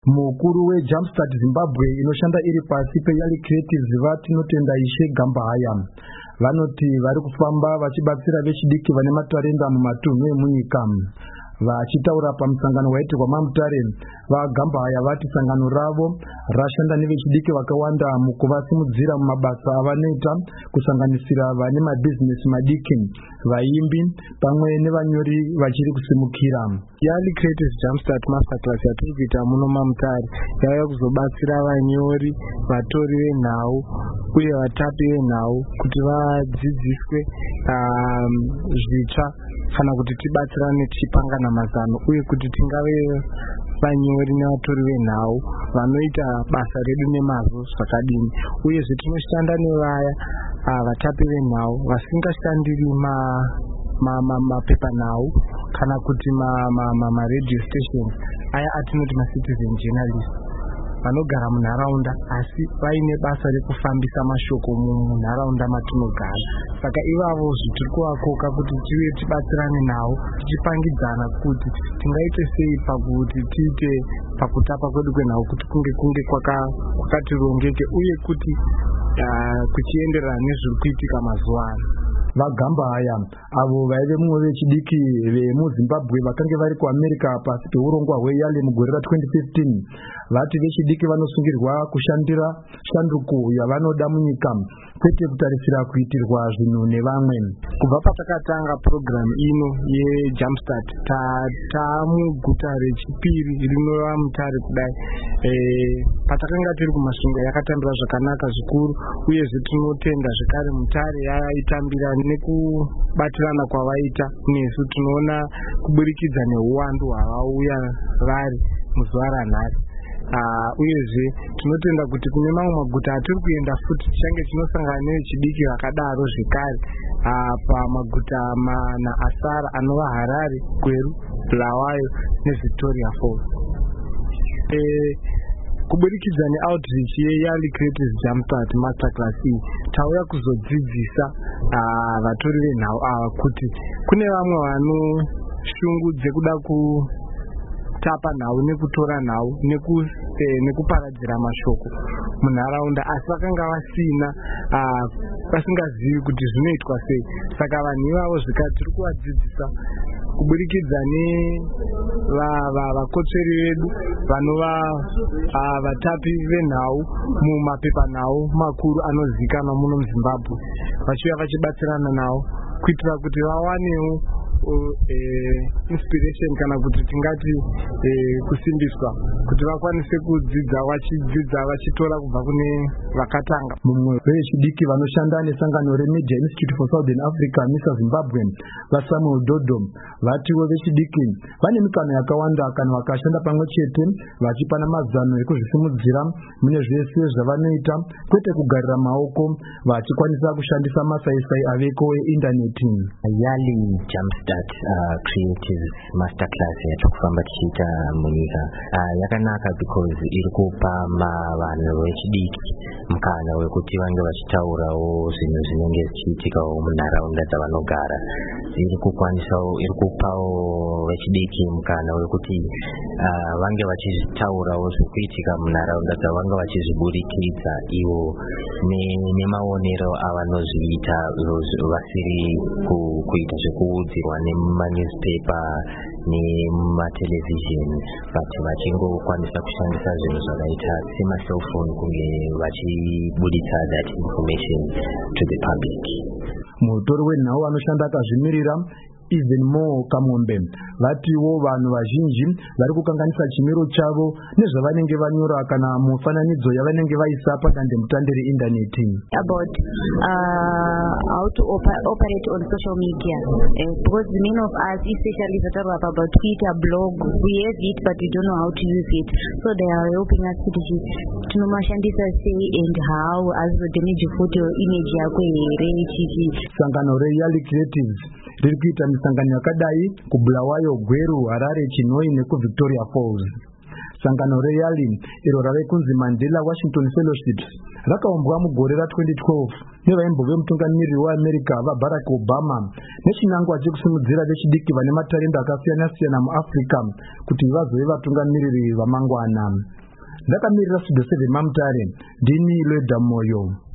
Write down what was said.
Mukuru weJumpstart Zimbabwe inoshanda iri pasi peYali Creatives vatinotenda Ishe Gamba Haya vanoti vari kufamba vachibatsira vechidiki vane matarenda mumatunhu emunyika. Vachitaura pamusangano waitirwa maMutare, vaGamba Haya vati sangano ravo rashanda nevechidiki vakawanda mukuvasimudzira mumabasa avanoita, kusanganisira vane mabhizinesi madiki, vaimbi pamwe nevanyori vachiri kusimukira. Yali Creatives Jumpstart Masterclass yatiri kuita muno maMutare yauya kuzobatsira vanyori, vatori venhau uye vatapi venhau kuti vadzidziswe zvitsva kana kuti tibatsirane tichipangana mazano uye kuti tingave vanyori nevatori venhau vanoita basa redu nemazvo zvakadini. Uyezve tinoshanda nevaya vatapi venhau vasingashandiri mapepanhau kana kuti radio station aya atinoti citizen journalist vanogara munharaunda asi vaine basa rekufambisa mashoko munharaunda matinogara. Saka ivavo tiri kuvakoka kuti tive tibatsirane navo tichipangidzana kuti tingaite sei pakuti tiite pakutapa kwedu kwenhau kuti kunge kwakati rongeke uye kuti kuchienderana nezviri kuitika mazuva ano. VaGamba Haya avo vaive mumwe vechidiki vemuZimbabwe vakange vari kuAmerica pasi peurongwa hweYali mugore ra2015 vati vechidiki vanosungirwa kushandira shanduko yavanoda munyika kwete kutarisira kuitirwa zvinhu nevamwe. Kubva patakatanga programu ino yeJumpstart tamuguta rechipiri rinova Mutare kudai. Patakanga tiri kumasvingo yakatambira zvakanaka zvikuru uyezve tinotenda zvekare Mutare yaitambira nekubatirana kwavaita nesu tinoona kuburikidza neuwandu hwavauya vari muzuva ranhasi. Uyezve tinotenda kuti kune mamwe maguta atiri kuenda futi tichange tinosangana nevechidiki vakadaro zvekare pamaguta mana asara anova Harare, Gweru, Bulawayo neVictoria Falls. Kuburikidza neoutreach yeYali Creatives Jumpstart Masterclass tauya kuzodzidzisa vatori venhau ava kuti kune vamwe shungu dzekuda kutapa nhau nekutora nhau nekuparadzira mashoko munharaunda asi vakanga vasingazivi kuti zvinoitwa sei. Saka vanhu ivavo zvikati tiri kuvadzidzisa kuburikidza nevakotsveri vedu vanova vatapi venhau mumapepanhau makuru anozivikanwa muno muZimbabwe, vachiuya vachibatsirana navo kuitira kuti vawanewo inspiration kana kuti tingati kusimbiswa kuti vakwanise kudzidza vachitora kubva kune vakatanga. Mumwe vechidiki vanoshanda nesangano reMedia Institute for Southern Africa Mr. Zimbabwe vaSamuel Dodo vatiwo vechidiki vane mikana yakawanda kana vakashanda pamwe chete vachipana mazano ekuzvisimudzira mune zvese zvavanoita kwete kugarira maoko vachikwanisa kushandisa masaisai aveko eindaneti. Yali Jumpstart Creatives Masterclass yatakufamba tichiita munyika yakanaka because iri kupa vanhu vechidiki mukana wekuti vange vachitaurawo zvinhu zvinenge zvichiitikawo munharaunda dzavanogara. Iri kupawo vechidiki mukana wekuti vange vachitaurawo zvikuitika munharaunda dzavanga vachizviburikidza ivo nemaonero avanozviita vasiri kuita zvekuudzirwa nemanewspaper nematelevision but vachingokwanisa kushandisa zvinhu zvakaita semaselfoni kunge vachibuditsa that information to the public. Mutori wenhau anoshanda akazvimirira Even More Kamombe vatiwo vanhu vazhinji vari kukanganisa chimiro chavo nezvavanenge vanyora kana mufananidzo yavanenge vaisa padandemutande reindaneti. About how to operate on social media because many of us especially that are about Twitter, blog, we have it but we don't know how to use it, so they are helping us kuti tinomashandisa sei and how azodamage photo image yako here chichi. Sangano reYali Creatives riri kuita misangano yakadai kuBulawayo, Gweru, Harare, Chinoi nekuVictoria Falls. Sangano reYali iro rave kunzi Mandela Washington Fellowships rakaumbwa mugore ra2012 nevaimbove mutungamiriri weAmerica vaBarack Obama nechinangwa chekusimudzira vechidiki vane matarenda akasiyana-siyana muAfrica kuti vazove vatungamiriri vamangwana. Ndakamirira Studio 7 Mamutare, ndini Leda Moyo.